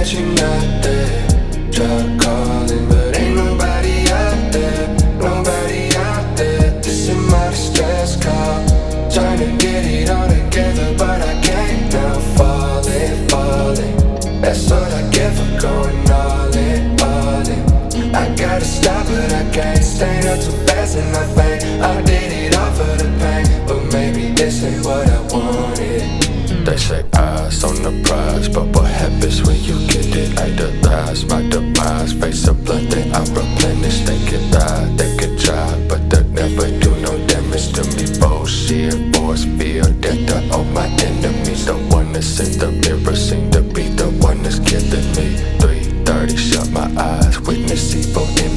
that you're not there. Try calling, but ain't nobody out there. Nobody out there. This is my distress call. Trying to get it all together, but I can't now. Falling. That's what I get for going all in. I gotta stop, but I can't. Staying up too fast and I faint. I did it all for the pain, but maybe this ain't what I wanted. They say eyes on the prize, but what happens when you get it? Idolize my demise, face of blood that I replenish. They could die, they could try, but they'll never do no damage to me. Bullshit, force field, death to all my enemies. The one that's in the mirror seem to be the one that's killing me. 3:30, shut my eyes, witness evil in